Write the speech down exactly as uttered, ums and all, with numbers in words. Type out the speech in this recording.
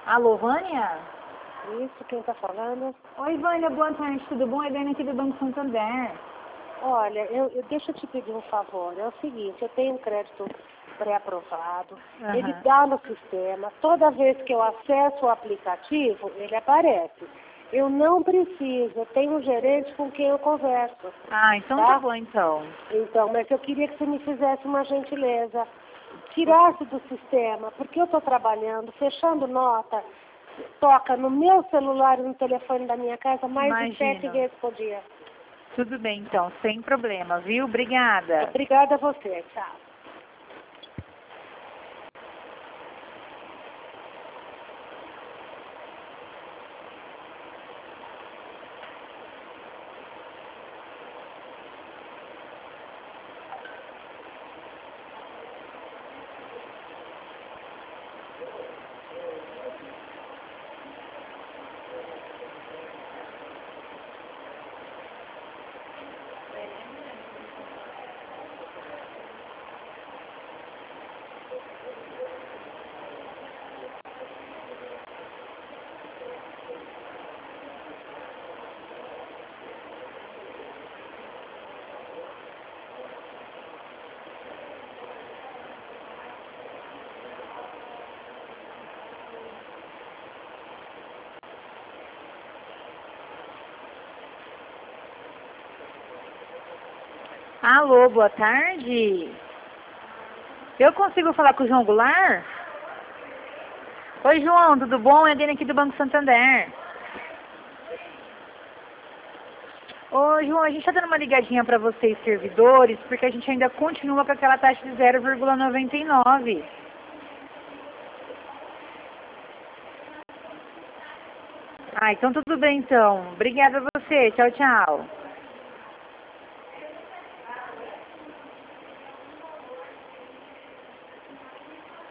Alô, Vânia? Isso, quem está falando? Oi, Vânia, boa tarde, tudo bom? É Dani aqui do Banco Santander. Olha, eu, eu, deixa eu te pedir um favor. É o seguinte, eu tenho um crédito pré-aprovado, Uhum. ele dá no sistema, toda vez que eu acesso o aplicativo, ele aparece. Eu não preciso, eu tenho um gerente com quem eu converso. Ah, então tá, tá bom, então. Então, mas eu queria que você me fizesse uma gentileza, tirasse do sistema, porque eu estou trabalhando, fechando nota, toca no meu celular e no telefone da minha casa mais Imagino. de sete vezes por dia. Tudo bem, então, sem problema, viu? Obrigada. Obrigada a você, tchau. Alô, boa tarde. Eu consigo falar com o João Goulart? Oi, João, tudo bom? É a Dani aqui do Banco Santander. Ô, João, a gente está dando uma ligadinha para vocês, servidores, porque a gente ainda continua com aquela taxa de zero vírgula noventa e nove. Ah, então tudo bem, então. Obrigada a você. Tchau, tchau.